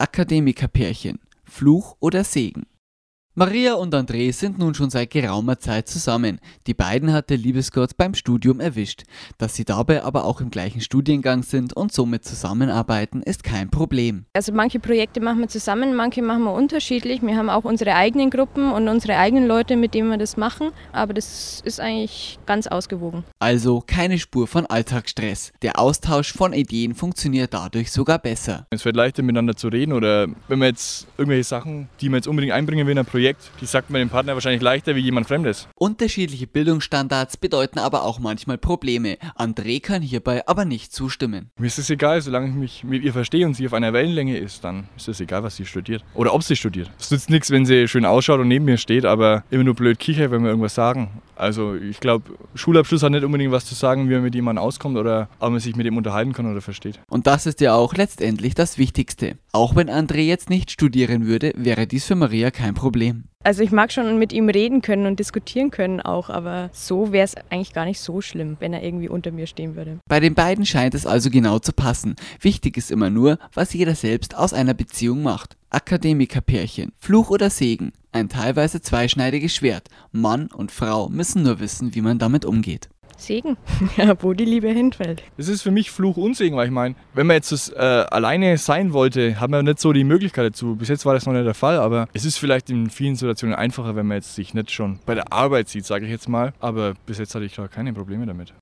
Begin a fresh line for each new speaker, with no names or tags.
Akademikerpärchen. Fluch oder Segen? Maria und André sind nun schon seit geraumer Zeit zusammen. Die beiden hat der Liebesgott beim Studium erwischt. Dass sie dabei aber auch im gleichen Studiengang sind und somit zusammenarbeiten, ist kein Problem.
Also manche Projekte machen wir zusammen, manche machen wir unterschiedlich. Wir haben auch unsere eigenen Gruppen und unsere eigenen Leute, mit denen wir das machen. Aber das ist eigentlich ganz ausgewogen.
Also keine Spur von Alltagsstress. Der Austausch von Ideen funktioniert dadurch sogar besser.
Es wird leichter miteinander zu reden oder wenn man jetzt irgendwelche Sachen, die man jetzt unbedingt einbringen will in ein Projekt, die sagt man dem Partner wahrscheinlich leichter wie jemand Fremdes.
Unterschiedliche Bildungsstandards bedeuten aber auch manchmal Probleme. André kann hierbei aber nicht zustimmen.
Mir ist es egal, solange ich mich mit ihr verstehe und sie auf einer Wellenlänge ist, dann ist es egal, was sie studiert. Oder ob sie studiert. Es nützt nichts, wenn sie schön ausschaut und neben mir steht, aber immer nur blöd kichert, wenn wir irgendwas sagen. Also ich glaube, Schulabschluss hat nicht unbedingt was zu sagen, wie man mit jemandem auskommt oder ob man sich mit ihm unterhalten kann oder versteht.
Und das ist ja auch letztendlich das Wichtigste. Auch wenn André jetzt nicht studieren würde, wäre dies für Maria kein Problem.
Also ich mag schon mit ihm reden können und diskutieren können auch, aber so wäre es eigentlich gar nicht so schlimm, wenn er irgendwie unter mir stehen würde.
Bei den beiden scheint es also genau zu passen. Wichtig ist immer nur, was jeder selbst aus einer Beziehung macht. Akademikerpärchen. Fluch oder Segen? Ein teilweise zweischneidiges Schwert. Mann und Frau müssen nur wissen, wie man damit umgeht.
Segen, ja, wo die Liebe hinfällt.
Das ist für mich Fluch und Segen, weil ich meine, wenn man jetzt alleine sein wollte, hat man nicht so die Möglichkeit dazu. Bis jetzt war das noch nicht der Fall, aber es ist vielleicht in vielen Situationen einfacher, wenn man jetzt sich nicht schon bei der Arbeit sieht, sage ich jetzt mal. Aber bis jetzt hatte ich da keine Probleme damit.